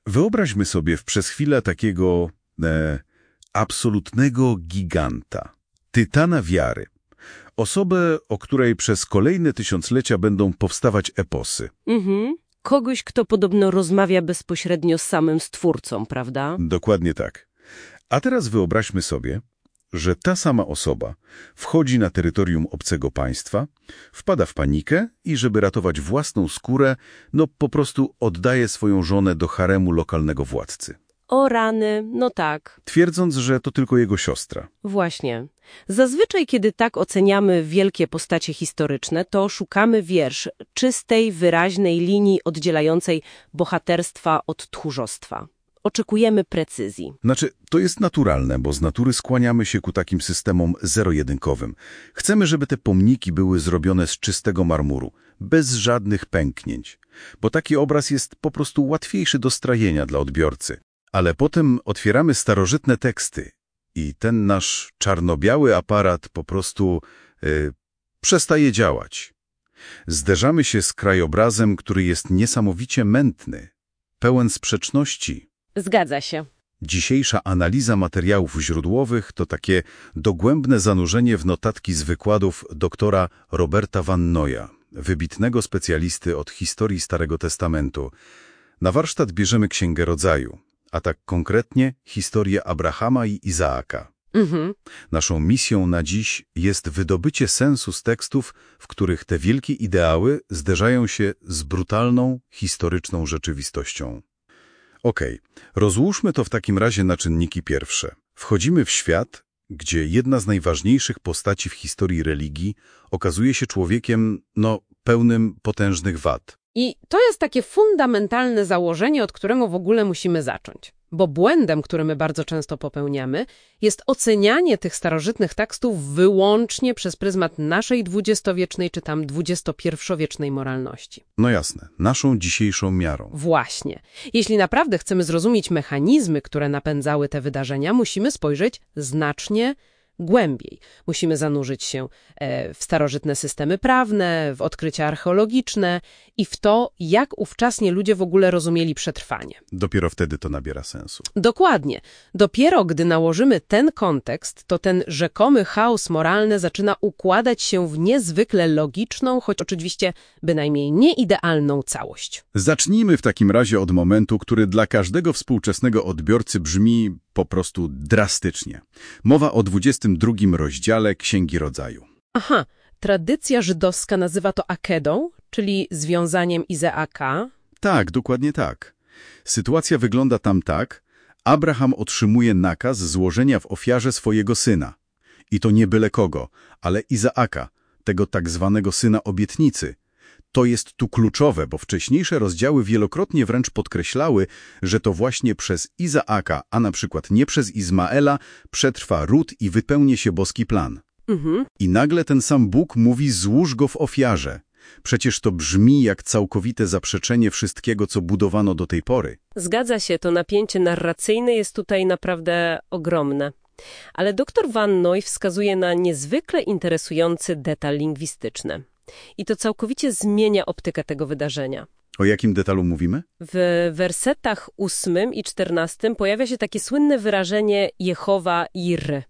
Wyobraźmy sobie przez chwilę takiego absolutnego giganta, tytana wiary. Osobę, o której przez kolejne tysiąclecia będą powstawać eposy. Kogoś, kto podobno rozmawia bezpośrednio z samym Stwórcą, prawda? Dokładnie tak. A teraz wyobraźmy sobie, że ta sama osoba wchodzi na terytorium obcego państwa, wpada w panikę i żeby ratować własną skórę, po prostu oddaje swoją żonę do haremu lokalnego władcy. O rany, no tak. Twierdząc, że to tylko jego siostra. Właśnie. Zazwyczaj, kiedy tak oceniamy wielkie postacie historyczne, to szukamy czystej, wyraźnej linii oddzielającej bohaterstwa od tchórzostwa. Oczekujemy precyzji. To jest naturalne, bo z natury skłaniamy się ku takim systemom zero-jedynkowym. Chcemy, żeby te pomniki były zrobione z czystego marmuru, bez żadnych pęknięć, bo taki obraz jest po prostu łatwiejszy do strajenia dla odbiorcy. Ale potem otwieramy starożytne teksty i ten nasz czarno-biały aparat po prostu przestaje działać. Zderzamy się z krajobrazem, który jest niesamowicie mętny, pełen sprzeczności. Zgadza się. Dzisiejsza analiza materiałów źródłowych to takie dogłębne zanurzenie w notatki z wykładów doktora Roberta Van Noya, wybitnego specjalisty od historii Starego Testamentu. Na warsztat bierzemy Księgę Rodzaju, a tak konkretnie historię Abrahama i Izaaka. Naszą misją na dziś jest wydobycie sensu z tekstów, w których te wielkie ideały zderzają się z brutalną, historyczną rzeczywistością. Rozłóżmy to w takim razie na czynniki pierwsze. Wchodzimy w świat, gdzie jedna z najważniejszych postaci w historii religii okazuje się człowiekiem, pełnym potężnych wad. I to jest takie fundamentalne założenie, od którego w ogóle musimy zacząć. Bo błędem, który my bardzo często popełniamy, jest ocenianie tych starożytnych tekstów wyłącznie przez pryzmat naszej dwudziestowiecznej czy tam XXI-wiecznej moralności. No jasne, naszą dzisiejszą miarą. Właśnie. Jeśli naprawdę chcemy zrozumieć mechanizmy, które napędzały te wydarzenia, musimy spojrzeć znacznie głębiej. Musimy zanurzyć się w starożytne systemy prawne, w odkrycia archeologiczne i w to, jak ówcześnie ludzie w ogóle rozumieli przetrwanie. Dopiero wtedy to nabiera sensu. Dokładnie. Dopiero gdy nałożymy ten kontekst, to ten rzekomy chaos moralny zaczyna układać się w niezwykle logiczną, choć oczywiście bynajmniej nieidealną całość. Zacznijmy w takim razie od momentu, który dla każdego współczesnego odbiorcy brzmi po prostu drastycznie. Mowa o 22 rozdziale Księgi Rodzaju. Tradycja żydowska nazywa to akedą, czyli związaniem Izaaka. Tak, dokładnie tak. Sytuacja wygląda tam tak. Abraham otrzymuje nakaz złożenia w ofiarze swojego syna. I to nie byle kogo, ale Izaaka, tego tak zwanego syna obietnicy. To jest tu kluczowe, bo wcześniejsze rozdziały wielokrotnie wręcz podkreślały, że to właśnie przez Izaaka, a na przykład nie przez Izmaela, przetrwa ród i wypełni się boski plan. I nagle ten sam Bóg mówi: złóż go w ofiarze. Przecież to brzmi jak całkowite zaprzeczenie wszystkiego, co budowano do tej pory. Zgadza się, to napięcie narracyjne jest tutaj naprawdę ogromne. Ale dr Van Noy wskazuje na niezwykle interesujący detal lingwistyczny. I to całkowicie zmienia optykę tego wydarzenia. O jakim detalu mówimy? W wersetach 8 i 14 pojawia się takie słynne wyrażenie Jehowa Jireh.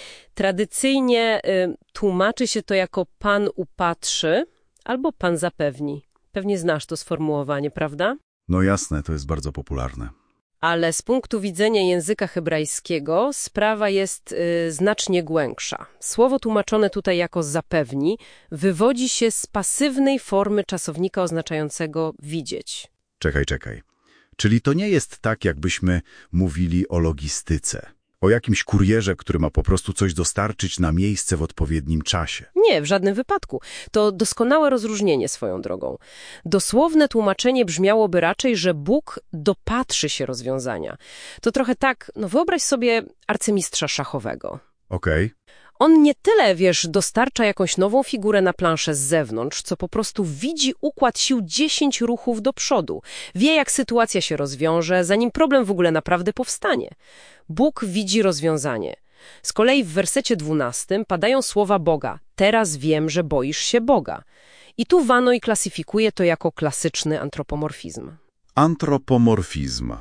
Tradycyjnie tłumaczy się to jako Pan upatrzy albo Pan zapewni. Pewnie znasz to sformułowanie, prawda? No jasne, to jest bardzo popularne. Ale z punktu widzenia języka hebrajskiego sprawa jest znacznie głębsza. Słowo tłumaczone tutaj jako zapewni wywodzi się z pasywnej formy czasownika oznaczającego widzieć. Czekaj. Czyli to nie jest tak, jakbyśmy mówili o logistyce. O jakimś kurierze, który ma po prostu coś dostarczyć na miejsce w odpowiednim czasie. Nie, w żadnym wypadku. To doskonałe rozróżnienie swoją drogą. Dosłowne tłumaczenie brzmiałoby raczej, że Bóg dopatrzy się rozwiązania. To trochę tak, wyobraź sobie arcymistrza szachowego. Okej. On nie tyle, dostarcza jakąś nową figurę na planszę z zewnątrz, co po prostu widzi układ sił 10 ruchów do przodu. Wie, jak sytuacja się rozwiąże, zanim problem w ogóle naprawdę powstanie. Bóg widzi rozwiązanie. Z kolei w wersecie 12 padają słowa Boga: teraz wiem, że boisz się Boga. I tu Van Noy klasyfikuje to jako klasyczny antropomorfizm. Antropomorfizm,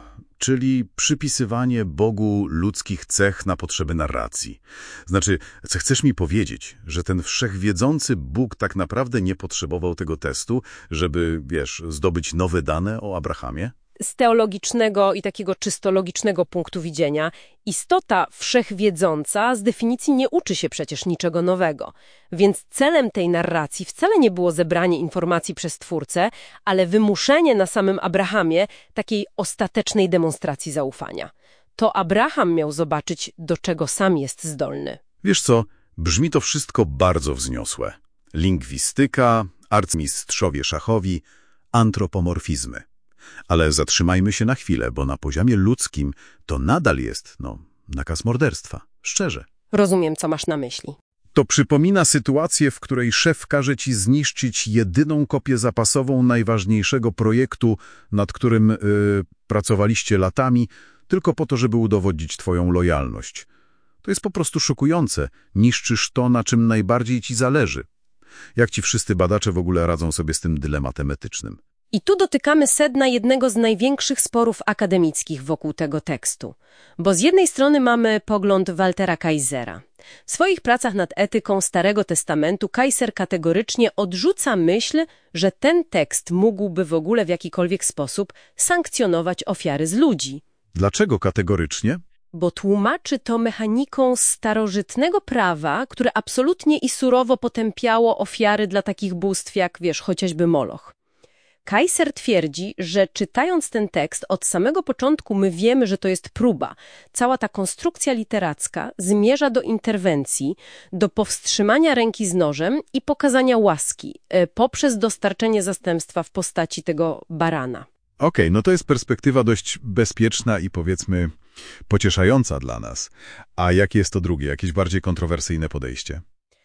czyli przypisywanie Bogu ludzkich cech na potrzeby narracji. Znaczy, chcesz mi powiedzieć, że ten wszechwiedzący Bóg tak naprawdę nie potrzebował tego testu, żeby, zdobyć nowe dane o Abrahamie? Z teologicznego i takiego czysto logicznego punktu widzenia, istota wszechwiedząca z definicji nie uczy się przecież niczego nowego. Więc celem tej narracji wcale nie było zebranie informacji przez Twórcę, ale wymuszenie na samym Abrahamie takiej ostatecznej demonstracji zaufania. To Abraham miał zobaczyć, do czego sam jest zdolny. Wiesz co, brzmi to wszystko bardzo wzniosłe. Lingwistyka, arcymistrzowie szachowi, antropomorfizmy. Ale zatrzymajmy się na chwilę, bo na poziomie ludzkim to nadal jest, nakaz morderstwa. Szczerze. Rozumiem, co masz na myśli. To przypomina sytuację, w której szef każe ci zniszczyć jedyną kopię zapasową najważniejszego projektu, nad którym pracowaliście latami, tylko po to, żeby udowodnić twoją lojalność. To jest po prostu szokujące. Niszczysz to, na czym najbardziej ci zależy. Jak ci wszyscy badacze w ogóle radzą sobie z tym dylematem etycznym? I tu dotykamy sedna jednego z największych sporów akademickich wokół tego tekstu. Bo z jednej strony mamy pogląd Waltera Kaisera. W swoich pracach nad etyką Starego Testamentu Kaiser kategorycznie odrzuca myśl, że ten tekst mógłby w ogóle w jakikolwiek sposób sankcjonować ofiary z ludzi. Dlaczego kategorycznie? Bo tłumaczy to mechaniką starożytnego prawa, które absolutnie i surowo potępiało ofiary dla takich bóstw jak, chociażby Moloch. Kaiser twierdzi, że czytając ten tekst od samego początku my wiemy, że to jest próba. Cała ta konstrukcja literacka zmierza do interwencji, do powstrzymania ręki z nożem i pokazania łaski poprzez dostarczenie zastępstwa w postaci tego barana. Okej, to jest perspektywa dość bezpieczna i powiedzmy pocieszająca dla nas. A jakie jest to drugie, jakieś bardziej kontrowersyjne podejście?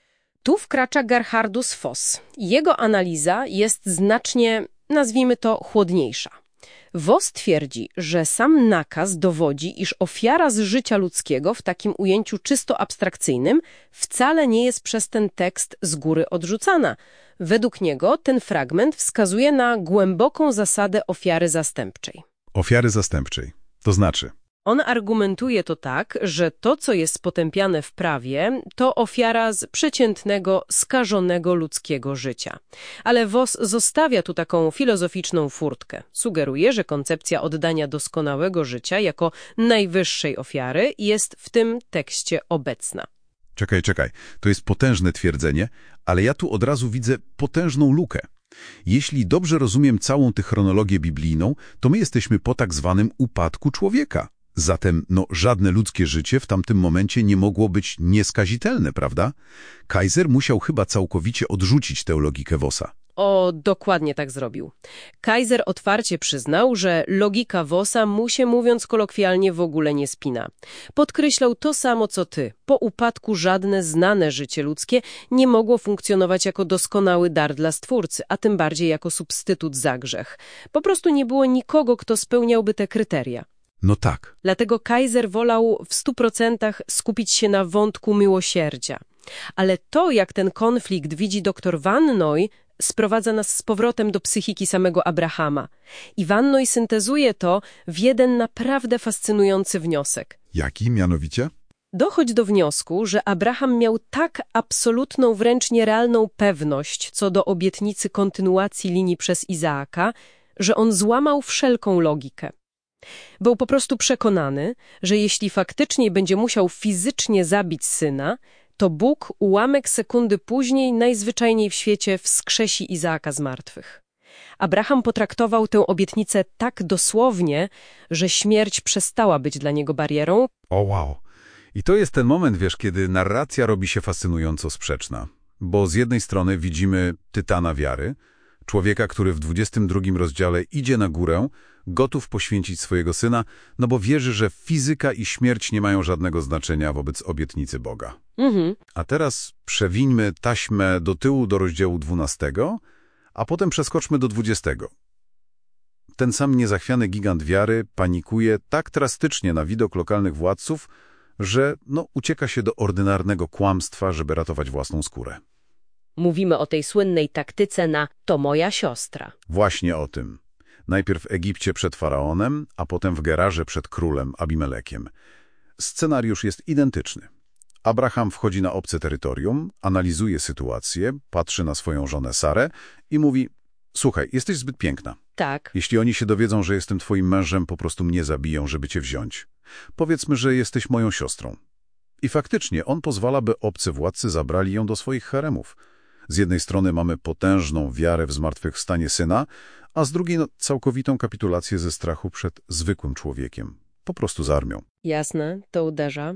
Tu wkracza Gerhardus Voss. Jego analiza jest znacznie, nazwijmy to, chłodniejsza. Voss twierdzi, że sam nakaz dowodzi, iż ofiara z życia ludzkiego w takim ujęciu czysto abstrakcyjnym wcale nie jest przez ten tekst z góry odrzucana. Według niego ten fragment wskazuje na głęboką zasadę ofiary zastępczej. Ofiary zastępczej. To znaczy? On argumentuje to tak, że to, co jest potępiane w prawie, to ofiara z przeciętnego, skażonego ludzkiego życia. Ale Voss zostawia tu taką filozoficzną furtkę. Sugeruje, że koncepcja oddania doskonałego życia jako najwyższej ofiary jest w tym tekście obecna. Czekaj. To jest potężne twierdzenie, ale ja tu od razu widzę potężną lukę. Jeśli dobrze rozumiem całą tę chronologię biblijną, to my jesteśmy po tak zwanym upadku człowieka. Zatem żadne ludzkie życie w tamtym momencie nie mogło być nieskazitelne, prawda? Kaiser musiał chyba całkowicie odrzucić tę logikę Vossa. O, dokładnie tak zrobił. Kaiser otwarcie przyznał, że logika Vossa mu się, mówiąc kolokwialnie, w ogóle nie spina. Podkreślał to samo, co ty. Po upadku żadne znane życie ludzkie nie mogło funkcjonować jako doskonały dar dla Stwórcy, a tym bardziej jako substytut za grzech. Po prostu nie było nikogo, kto spełniałby te kryteria. No tak. Dlatego Kaiser wolał w 100% skupić się na wątku miłosierdzia. Ale to, jak ten konflikt widzi dr Van Noy, sprowadza nas z powrotem do psychiki samego Abrahama. I Van Noy syntezuje to w jeden naprawdę fascynujący wniosek. Jaki mianowicie? Dochodź do wniosku, że Abraham miał tak absolutną, wręcz nierealną pewność co do obietnicy kontynuacji linii przez Izaaka, że on złamał wszelką logikę. Był po prostu przekonany, że jeśli faktycznie będzie musiał fizycznie zabić syna, to Bóg ułamek sekundy później najzwyczajniej w świecie wskrzesi Izaaka z martwych. Abraham potraktował tę obietnicę tak dosłownie, że śmierć przestała być dla niego barierą. O wow. I to jest ten moment, kiedy narracja robi się fascynująco sprzeczna. Bo z jednej strony widzimy tytana wiary, człowieka, który w 22 rozdziale idzie na górę, gotów poświęcić swojego syna, bo wierzy, że fizyka i śmierć nie mają żadnego znaczenia wobec obietnicy Boga. A teraz przewińmy taśmę do tyłu do rozdziału 12, a potem przeskoczmy do 20. Ten sam niezachwiany gigant wiary panikuje tak drastycznie na widok lokalnych władców, że ucieka się do ordynarnego kłamstwa, żeby ratować własną skórę. Mówimy o tej słynnej taktyce na „to moja siostra”. Właśnie o tym. Najpierw w Egipcie przed faraonem, a potem w Gerarze przed królem Abimelekiem. Scenariusz jest identyczny. Abraham wchodzi na obce terytorium, analizuje sytuację, patrzy na swoją żonę Sarę i mówi: słuchaj, jesteś zbyt piękna. Tak. Jeśli oni się dowiedzą, że jestem twoim mężem, po prostu mnie zabiją, żeby cię wziąć. Powiedzmy, że jesteś moją siostrą. I faktycznie on pozwala, by obcy władcy zabrali ją do swoich haremów. Z jednej strony mamy potężną wiarę w zmartwychwstanie syna, a z drugiej całkowitą kapitulację ze strachu przed zwykłym człowiekiem. Po prostu z armią. Jasne, to uderza.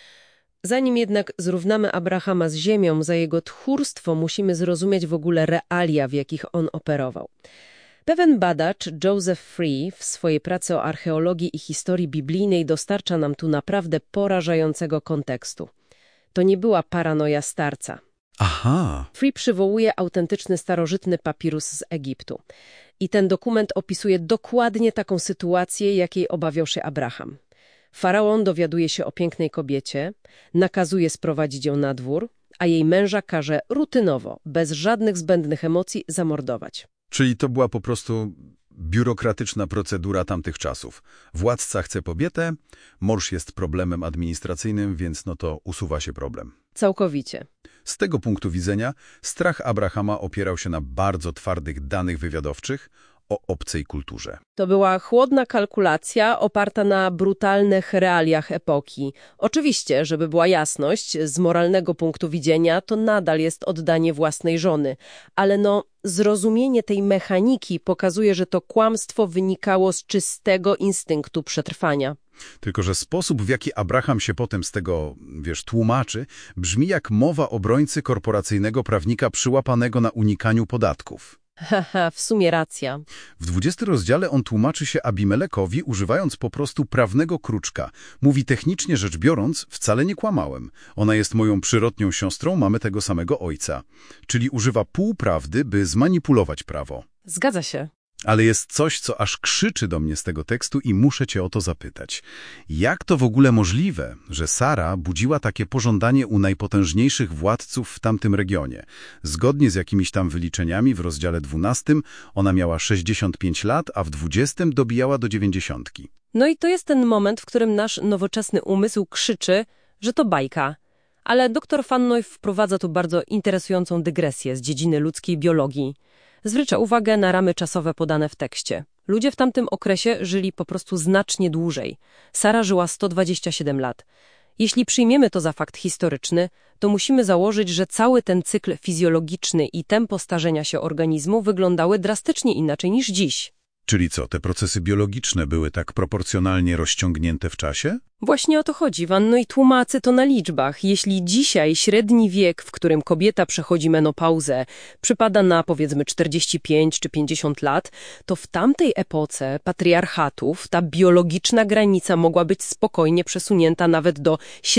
Zanim jednak zrównamy Abrahama z ziemią za jego tchórstwo, musimy zrozumieć w ogóle realia, w jakich on operował. Pewien badacz, Joseph Free, w swojej pracy o archeologii i historii biblijnej dostarcza nam tu naprawdę porażającego kontekstu. To nie była paranoja starca. Aha! Free przywołuje autentyczny starożytny papirus z Egiptu. I ten dokument opisuje dokładnie taką sytuację, jakiej obawiał się Abraham. Faraon dowiaduje się o pięknej kobiecie, nakazuje sprowadzić ją na dwór, a jej męża każe rutynowo, bez żadnych zbędnych emocji, zamordować. Czyli to była po prostu biurokratyczna procedura tamtych czasów. Władca chce kobietę, mąż jest problemem administracyjnym, więc to usuwa się problem. Całkowicie. Z tego punktu widzenia strach Abrahama opierał się na bardzo twardych danych wywiadowczych o obcej kulturze. To była chłodna kalkulacja oparta na brutalnych realiach epoki. Oczywiście, żeby była jasność, z moralnego punktu widzenia to nadal jest oddanie własnej żony, ale zrozumienie tej mechaniki pokazuje, że to kłamstwo wynikało z czystego instynktu przetrwania. Tylko że sposób, w jaki Abraham się potem z tego, tłumaczy, brzmi jak mowa obrońcy korporacyjnego prawnika przyłapanego na unikaniu podatków. Haha, w sumie racja. W 20 rozdziale on tłumaczy się Abimelekowi, używając po prostu prawnego kruczka. Mówi: technicznie rzecz biorąc, wcale nie kłamałem. Ona jest moją przyrodnią siostrą, mamy tego samego ojca. Czyli używa półprawdy, by zmanipulować prawo. Zgadza się. Ale jest coś, co aż krzyczy do mnie z tego tekstu i muszę cię o to zapytać. Jak to w ogóle możliwe, że Sara budziła takie pożądanie u najpotężniejszych władców w tamtym regionie? Zgodnie z jakimiś tam wyliczeniami w rozdziale 12 ona miała 65 lat, a w 20 dobijała do 90. No i to jest ten moment, w którym nasz nowoczesny umysł krzyczy, że to bajka. Ale dr Fannoy wprowadza tu bardzo interesującą dygresję z dziedziny ludzkiej biologii. Zwraca uwagę na ramy czasowe podane w tekście. Ludzie w tamtym okresie żyli po prostu znacznie dłużej. Sara żyła 127 lat. Jeśli przyjmiemy to za fakt historyczny, to musimy założyć, że cały ten cykl fizjologiczny i tempo starzenia się organizmu wyglądały drastycznie inaczej niż dziś. Czyli co, te procesy biologiczne były tak proporcjonalnie rozciągnięte w czasie? Właśnie o to chodzi, Wanno, i tłumaczę to na liczbach. Jeśli dzisiaj średni wiek, w którym kobieta przechodzi menopauzę, przypada na powiedzmy 45 czy 50 lat, to w tamtej epoce patriarchatów ta biologiczna granica mogła być spokojnie przesunięta nawet do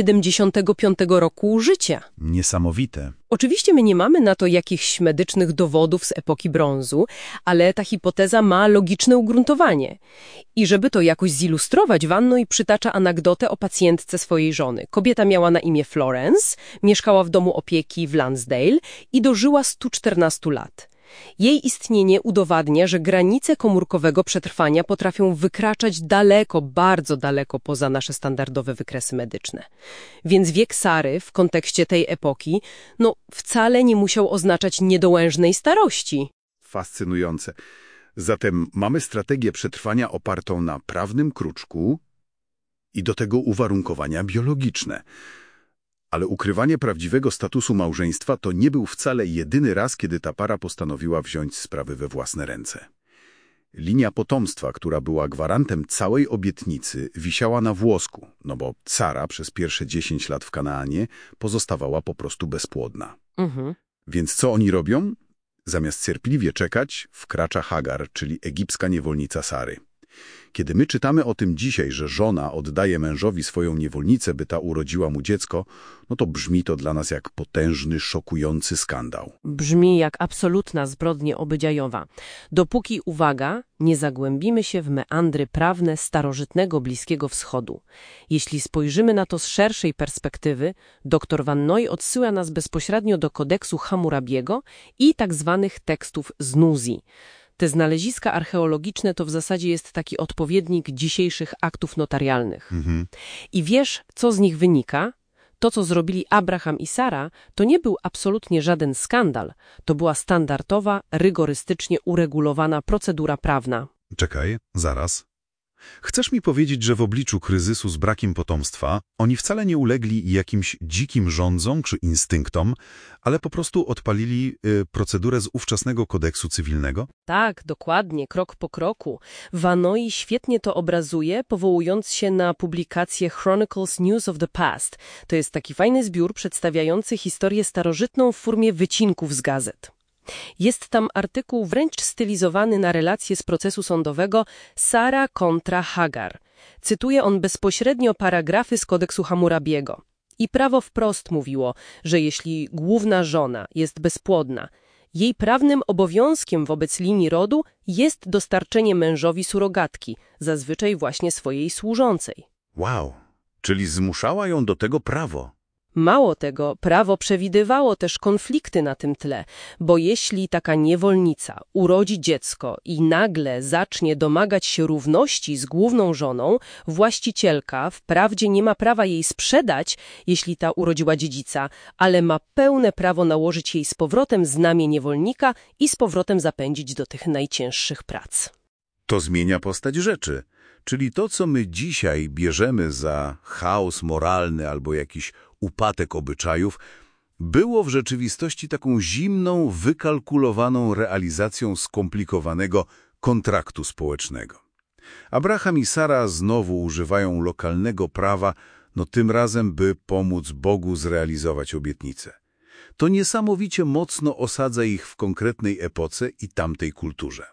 75 roku życia. Niesamowite. Oczywiście my nie mamy na to jakichś medycznych dowodów z epoki brązu, ale ta hipoteza ma logiczne ugruntowanie. I żeby to jakoś zilustrować, Wanno i przytacza anegdotę o pacjentce swojej żony. Kobieta miała na imię Florence, mieszkała w domu opieki w Lansdale i dożyła 114 lat. Jej istnienie udowadnia, że granice komórkowego przetrwania potrafią wykraczać daleko, bardzo daleko poza nasze standardowe wykresy medyczne. Więc wiek Sary w kontekście tej epoki, wcale nie musiał oznaczać niedołężnej starości. Fascynujące. Zatem mamy strategię przetrwania opartą na prawnym kruczku i do tego uwarunkowania biologiczne. Ale ukrywanie prawdziwego statusu małżeństwa to nie był wcale jedyny raz, kiedy ta para postanowiła wziąć sprawy we własne ręce. Linia potomstwa, która była gwarantem całej obietnicy, wisiała na włosku, bo Sara przez pierwsze 10 lat w Kanaanie pozostawała po prostu bezpłodna. Więc co oni robią? Zamiast cierpliwie czekać, wkracza Hagar, czyli egipska niewolnica Sary. Kiedy my czytamy o tym dzisiaj, że żona oddaje mężowi swoją niewolnicę, by ta urodziła mu dziecko, to brzmi to dla nas jak potężny, szokujący skandał. Brzmi jak absolutna zbrodnia obyczajowa. Dopóki, uwaga, nie zagłębimy się w meandry prawne starożytnego Bliskiego Wschodu. Jeśli spojrzymy na to z szerszej perspektywy, dr Vannoy odsyła nas bezpośrednio do kodeksu Hammurabiego i tak zwanych tekstów z Nuzi. Te znaleziska archeologiczne to w zasadzie jest taki odpowiednik dzisiejszych aktów notarialnych. I wiesz, co z nich wynika? To, co zrobili Abraham i Sara, to nie był absolutnie żaden skandal. To była standardowa, rygorystycznie uregulowana procedura prawna. Czekaj, zaraz. Chcesz mi powiedzieć, że w obliczu kryzysu z brakiem potomstwa oni wcale nie ulegli jakimś dzikim rządzom czy instynktom, ale po prostu odpalili procedurę z ówczesnego kodeksu cywilnego? Tak, dokładnie, krok po kroku. Vannoy świetnie to obrazuje, powołując się na publikację Chronicles News of the Past. To jest taki fajny zbiór przedstawiający historię starożytną w formie wycinków z gazet. Jest tam artykuł wręcz stylizowany na relację z procesu sądowego Sara kontra Hagar. Cytuje on bezpośrednio paragrafy z kodeksu Hammurabiego. I prawo wprost mówiło, że jeśli główna żona jest bezpłodna, jej prawnym obowiązkiem wobec linii rodu jest dostarczenie mężowi surogatki, zazwyczaj właśnie swojej służącej. Wow, czyli zmuszała ją do tego prawo. Mało tego, prawo przewidywało też konflikty na tym tle, bo jeśli taka niewolnica urodzi dziecko i nagle zacznie domagać się równości z główną żoną, właścicielka wprawdzie nie ma prawa jej sprzedać, jeśli ta urodziła dziedzica, ale ma pełne prawo nałożyć jej z powrotem znamię niewolnika i z powrotem zapędzić do tych najcięższych prac. To zmienia postać rzeczy. Czyli to, co my dzisiaj bierzemy za chaos moralny albo jakiś upadek obyczajów, było w rzeczywistości taką zimną, wykalkulowaną realizacją skomplikowanego kontraktu społecznego. Abraham i Sara znowu używają lokalnego prawa, tym razem, by pomóc Bogu zrealizować obietnicę. To niesamowicie mocno osadza ich w konkretnej epoce i tamtej kulturze.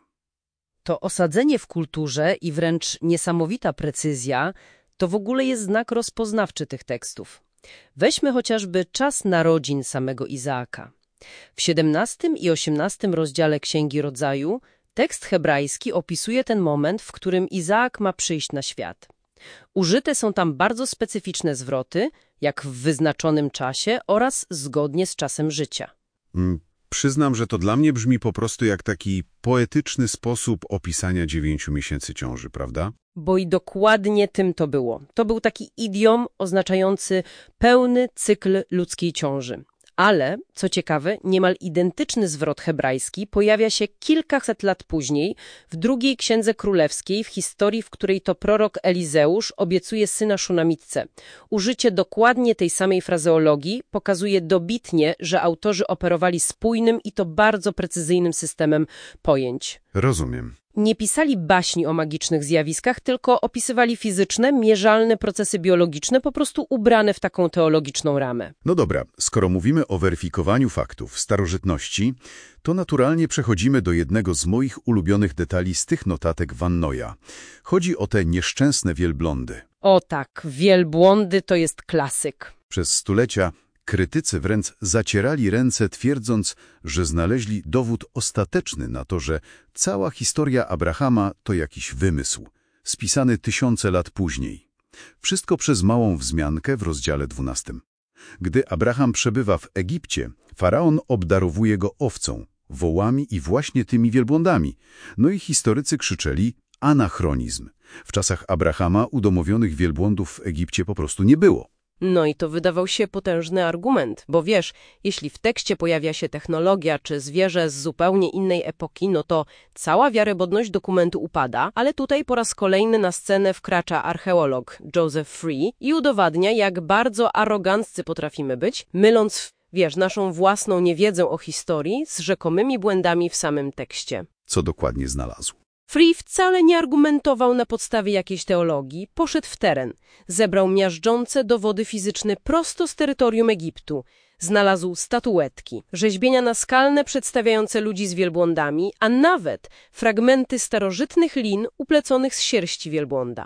To osadzenie w kulturze i wręcz niesamowita precyzja to w ogóle jest znak rozpoznawczy tych tekstów. Weźmy chociażby czas narodzin samego Izaaka. W 17 i 18 rozdziale Księgi Rodzaju tekst hebrajski opisuje ten moment, w którym Izaak ma przyjść na świat. Użyte są tam bardzo specyficzne zwroty, jak w wyznaczonym czasie oraz zgodnie z czasem życia. Przyznam, że to dla mnie brzmi po prostu jak taki poetyczny sposób opisania 9 miesięcy ciąży, prawda? Bo i dokładnie tym to było. To był taki idiom oznaczający pełny cykl ludzkiej ciąży. Ale, co ciekawe, niemal identyczny zwrot hebrajski pojawia się kilkaset lat później w drugiej Księdze Królewskiej, w historii, w której to prorok Elizeusz obiecuje syna Szunamitce. Użycie dokładnie tej samej frazeologii pokazuje dobitnie, że autorzy operowali spójnym i to bardzo precyzyjnym systemem pojęć. Rozumiem. Nie pisali baśni o magicznych zjawiskach, tylko opisywali fizyczne, mierzalne procesy biologiczne, po prostu ubrane w taką teologiczną ramę. No dobra, skoro mówimy o weryfikowaniu faktów starożytności, to naturalnie przechodzimy do jednego z moich ulubionych detali z tych notatek Vannoya. Chodzi o te nieszczęsne wielblądy. O tak, wielbłądy to jest klasyk. Przez stulecia krytycy wręcz zacierali ręce, twierdząc, że znaleźli dowód ostateczny na to, że cała historia Abrahama to jakiś wymysł, spisany tysiące lat później. Wszystko przez małą wzmiankę w rozdziale 12. Gdy Abraham przebywa w Egipcie, faraon obdarowuje go owcą, wołami i właśnie tymi wielbłądami. No i historycy krzyczeli anachronizm. W czasach Abrahama udomowionych wielbłądów w Egipcie po prostu nie było. No i to wydawał się potężny argument, bo wiesz, jeśli w tekście pojawia się technologia czy zwierzę z zupełnie innej epoki, no to cała wiarygodność dokumentu upada, ale tutaj po raz kolejny na scenę wkracza archeolog Joseph Free i udowadnia, jak bardzo aroganccy potrafimy być, myląc, naszą własną niewiedzę o historii z rzekomymi błędami w samym tekście. Co dokładnie znalazł? Free wcale nie argumentował na podstawie jakiejś teologii, poszedł w teren, zebrał miażdżące dowody fizyczne prosto z terytorium Egiptu, znalazł statuetki, rzeźbienia naskalne przedstawiające ludzi z wielbłądami, a nawet fragmenty starożytnych lin upleconych z sierści wielbłąda.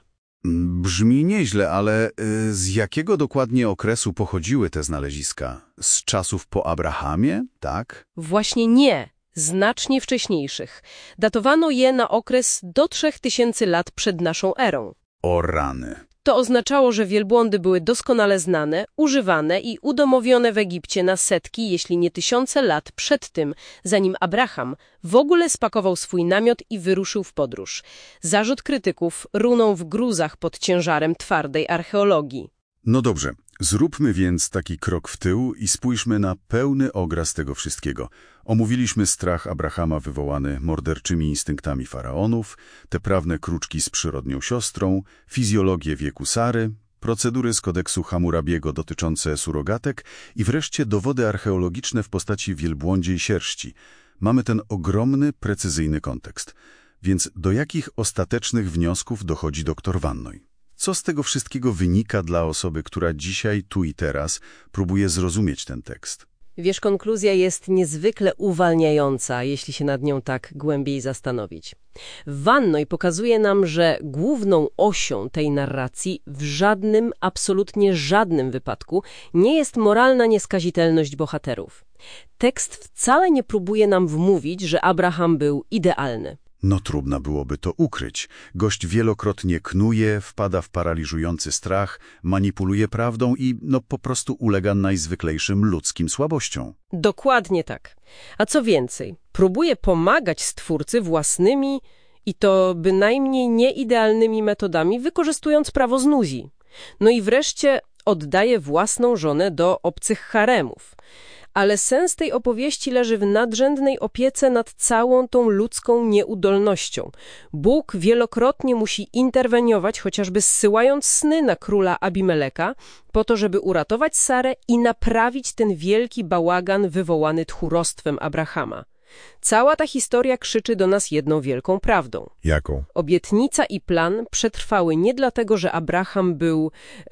Brzmi nieźle, ale z jakiego dokładnie okresu pochodziły te znaleziska? Z czasów po Abrahamie, tak? Właśnie nie. Znacznie wcześniejszych. Datowano je na okres do 3000 lat przed naszą erą. O rany. To oznaczało, że wielbłądy były doskonale znane, używane i udomowione w Egipcie na setki, jeśli nie tysiące lat przed tym, zanim Abraham w ogóle spakował swój namiot i wyruszył w podróż. Zarzut krytyków runął w gruzach pod ciężarem twardej archeologii. No dobrze, zróbmy więc taki krok w tył i spójrzmy na pełny obraz tego wszystkiego. Omówiliśmy strach Abrahama wywołany morderczymi instynktami faraonów, te prawne kruczki z przyrodnią siostrą, fizjologię wieku Sary, procedury z kodeksu Hammurabiego dotyczące surogatek i wreszcie dowody archeologiczne w postaci wielbłądziej sierści. Mamy ten ogromny, precyzyjny kontekst. Więc do jakich ostatecznych wniosków dochodzi dr Vannoy? Co z tego wszystkiego wynika dla osoby, która dzisiaj, tu i teraz próbuje zrozumieć ten tekst? Wiesz, konkluzja jest niezwykle uwalniająca, jeśli się nad nią tak głębiej zastanowić. Vannoy pokazuje nam, że główną osią tej narracji w żadnym, absolutnie żadnym wypadku nie jest moralna nieskazitelność bohaterów. Tekst wcale nie próbuje nam wmówić, że Abraham był idealny. No trudno byłoby to ukryć. Gość wielokrotnie knuje, wpada w paraliżujący strach, manipuluje prawdą i po prostu ulega najzwyklejszym ludzkim słabościom. Dokładnie tak. A co więcej, próbuje pomagać Stwórcy własnymi i to bynajmniej nieidealnymi metodami, wykorzystując prawo znuzji. No i wreszcie oddaje własną żonę do obcych haremów. Ale sens tej opowieści leży w nadrzędnej opiece nad całą tą ludzką nieudolnością. Bóg wielokrotnie musi interweniować, chociażby zsyłając sny na króla Abimeleka, po to, żeby uratować Sarę i naprawić ten wielki bałagan wywołany tchórzostwem Abrahama. Cała ta historia krzyczy do nas jedną wielką prawdą. Jaką? Obietnica i plan przetrwały nie dlatego, że Abraham był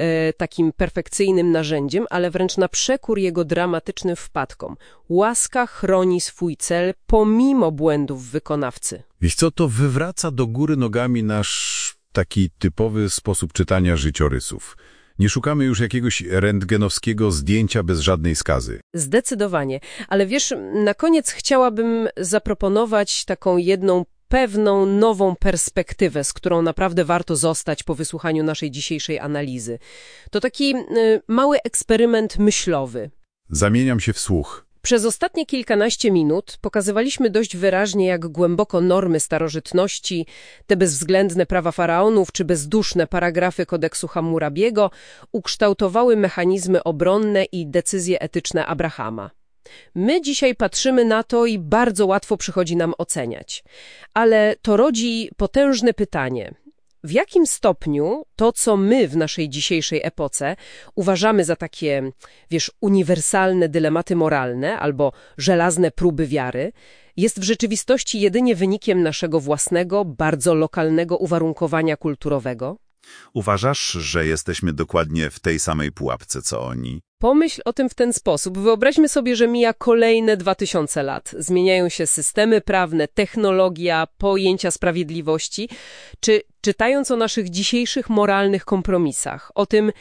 takim perfekcyjnym narzędziem, ale wręcz na przekór jego dramatycznym wpadkom. Łaska chroni swój cel pomimo błędów wykonawcy. Wiesz co, to wywraca do góry nogami nasz taki typowy sposób czytania życiorysów. Nie szukamy już jakiegoś rentgenowskiego zdjęcia bez żadnej skazy. Zdecydowanie. Ale wiesz, na koniec chciałabym zaproponować taką jedną pewną, nową perspektywę, z którą naprawdę warto zostać po wysłuchaniu naszej dzisiejszej analizy. To taki mały eksperyment myślowy. Zamieniam się w słuch. Przez ostatnie kilkanaście minut pokazywaliśmy dość wyraźnie, jak głęboko normy starożytności, te bezwzględne prawa faraonów czy bezduszne paragrafy kodeksu Hammurabiego ukształtowały mechanizmy obronne i decyzje etyczne Abrahama. My dzisiaj patrzymy na to i bardzo łatwo przychodzi nam oceniać. Ale to rodzi potężne pytanie. W jakim stopniu to, co my w naszej dzisiejszej epoce uważamy za takie, uniwersalne dylematy moralne albo żelazne próby wiary, jest w rzeczywistości jedynie wynikiem naszego własnego, bardzo lokalnego uwarunkowania kulturowego? Uważasz, że jesteśmy dokładnie w tej samej pułapce, co oni? Pomyśl o tym w ten sposób. Wyobraźmy sobie, że mija kolejne 2000 lat. Zmieniają się systemy prawne, technologia, pojęcia sprawiedliwości. Czy czytając o naszych dzisiejszych moralnych kompromisach, o tym,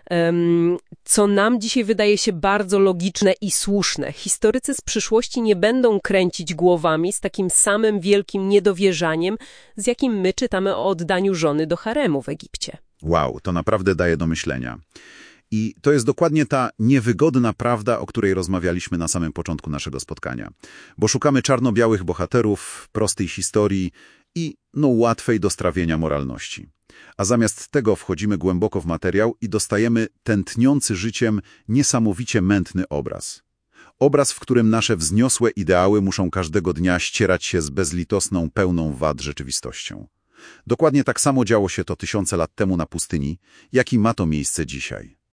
co nam dzisiaj wydaje się bardzo logiczne i słuszne, historycy z przyszłości nie będą kręcić głowami z takim samym wielkim niedowierzaniem, z jakim my czytamy o oddaniu żony do haremu w Egipcie? Wow, to naprawdę daje do myślenia. I to jest dokładnie ta niewygodna prawda, o której rozmawialiśmy na samym początku naszego spotkania. Bo szukamy czarno-białych bohaterów, prostej historii i łatwej do strawienia moralności. A zamiast tego wchodzimy głęboko w materiał i dostajemy tętniący życiem, niesamowicie mętny obraz. Obraz, w którym nasze wzniosłe ideały muszą każdego dnia ścierać się z bezlitosną, pełną wad rzeczywistością. Dokładnie tak samo działo się to tysiące lat temu na pustyni, jak i ma to miejsce dzisiaj.